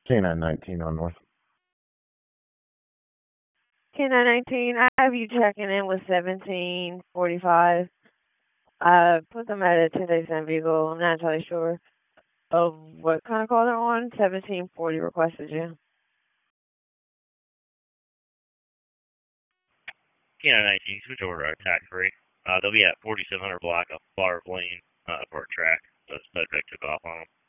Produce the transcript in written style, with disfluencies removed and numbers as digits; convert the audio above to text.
K9 19 on North. K919, I have you checking in with 1745. Put them at a 10-day vehicle. I'm not entirely sure of what kind of call they're on. 1740 requested you. K919, switch over to attack free. They'll be at 4700 block of Flowers Lane for a track. So the subject took off on them.